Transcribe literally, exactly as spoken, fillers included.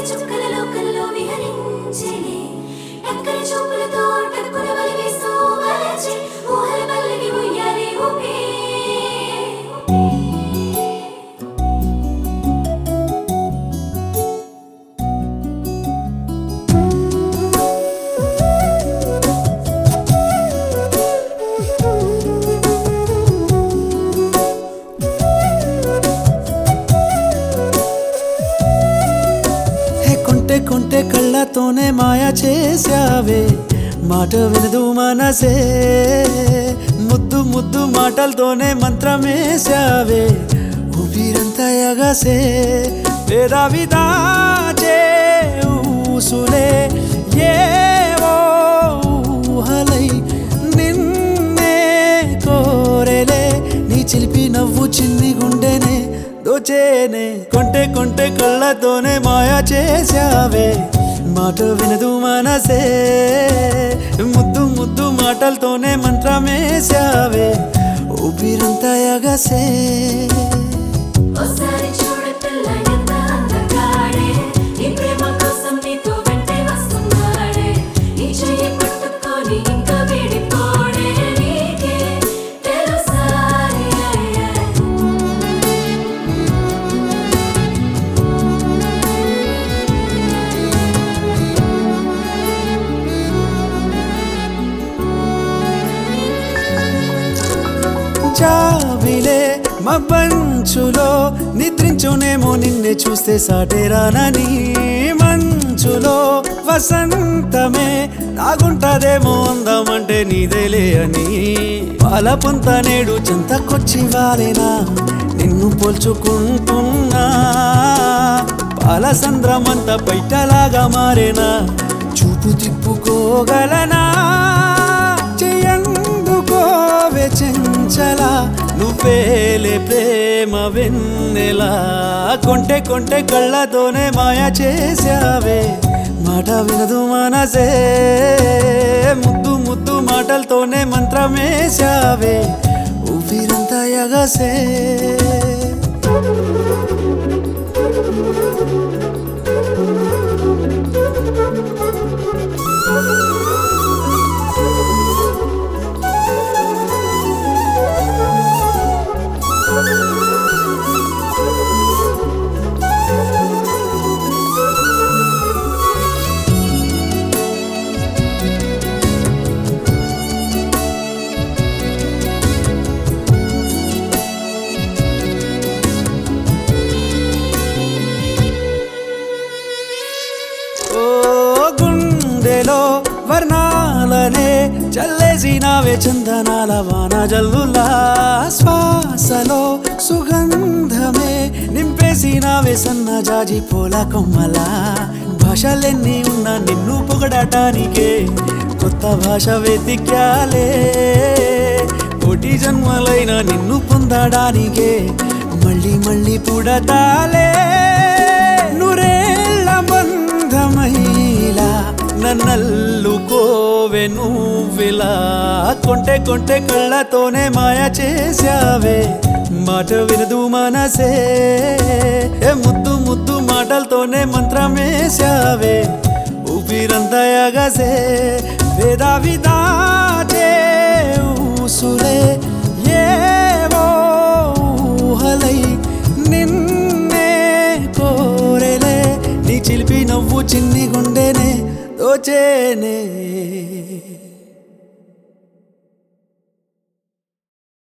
చుక్కలలో కలలో విహరించెనే ఎక్కడి చూపులతో టక్కున వలివేస్తూ వలచి ఊహల పల్లకి ఉయ్యాలే ఊపే కొంటె కళ్ళతోనే మాయ చేసావే మాట వినదు మనసే ముద్దు ముద్దు మాటలతోనే మంత్రమేసావే ఊపిరంతా ఎగసే వేదావి దాచే ఊసులే ఏవో ఊహలై నిన్నే కోరెలే నీ చిలిపి నవ్వు చిన్ని గుండెనే దోచేనే కొంటె కొంటె కళ్ళతోనే మాయ చేసావే మాట వినదు మనసే ముద్దు ముద్దు మాటలతోనే మంత్రమేసావే ఊపిరంతా ఎగసే ఒకసారి చూడు పిల్ల ఎంత అందగాడే నీ ప్రేమ కోసం నీతో వెంటే వస్తున్నాడే నీ చెయ్యి పట్టుకొని ఇంకా వేడిపోడే నీకే తెలుసా జాబిలే మబ్బంచులో నిద్రించునేమో నిన్నే చూస్తే సాటేరానని మంచులో వసంతమే నాగుంటదేమో అందమంటే నీదేలే అని పాల పొంత నేడు చెంతకొచ్చి వాలేనా నిన్ను పోల్చుకుంటున్నా పాల సంద్రమంతా బయటలాగా మారేనా చూపు తిప్పుకోగలనా చెయ్యందుకోవే చెంచలా నువ్వేలే ప్రేమ వెన్నెలా కొంటె కొంటె కళ్ళతోనే మాయ చేసావే మాట వినదు మనసే ముద్దు ముద్దు మాటలతోనే మంత్రమేసావే ఊపిరంతా ఎగసే వర్ణాలనే చల్లేసినావే చందనాల వాన జల్లులా శ్వాసలో సుగంధమే నింపేసినావే సన్న జాజి పూల కొమ్మలా భాషలెన్ని ఉన్నా నిన్ను పొగడటానికే కొత్త భాష వెతికాలే కోటి జన్మలైన నిన్ను పొందడానికే మళ్ళీ మళ్ళీ పుడతాలే నూరేళ్ళ బంధమైలా నన్నల్లుకోవే నువ్విలా కొంటె కొంటె కళ్ళతోనే మాయ చేసావే మాట వినదు మనసే ముద్దు ముద్దు మాటలతోనే మంత్రమేసావే ఊపిరంతా ఎగసే వేదావి దాచే ఊసులే ఏవో ఊహలై నిన్నే కోరెలే నీ చిలిపి నవ్వు చిన్ని గుండెనే దోచేనే